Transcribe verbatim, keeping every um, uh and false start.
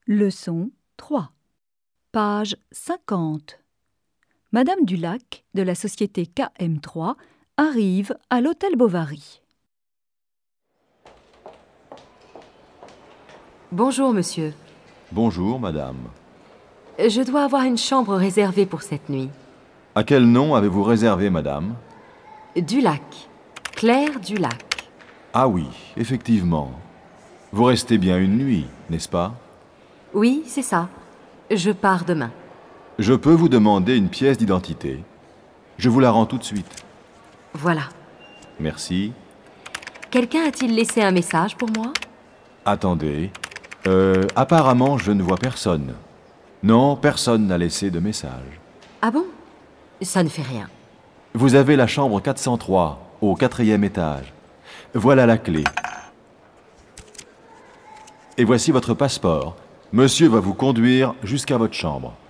Leçon trois. Page cinquante. Madame Dulac, de la société K M trois, arrive à l'hôtel Bovary. Bonjour, monsieur. Bonjour, madame. Je dois avoir une chambre réservée pour cette nuit. À quel nom avez-vous réservé, madame? Dulac. Claire Dulac. Ah oui, effectivement. Vous restez bien une nuit, n'est-ce pas? Oui, c'est ça. Je pars demain. Je peux vous demander une pièce d'identité. Je vous la rends tout de suite. Voilà. Merci. Quelqu'un a-t-il laissé un message pour moi? Attendez. Euh, apparemment, je ne vois personne. Non, personne n'a laissé de message. Ah bon? Ça ne fait rien. Vous avez la chambre quatre cent trois, au quatrième étage. Voilà la clé. Et voici votre passeport. Monsieur va vous conduire jusqu'à votre chambre.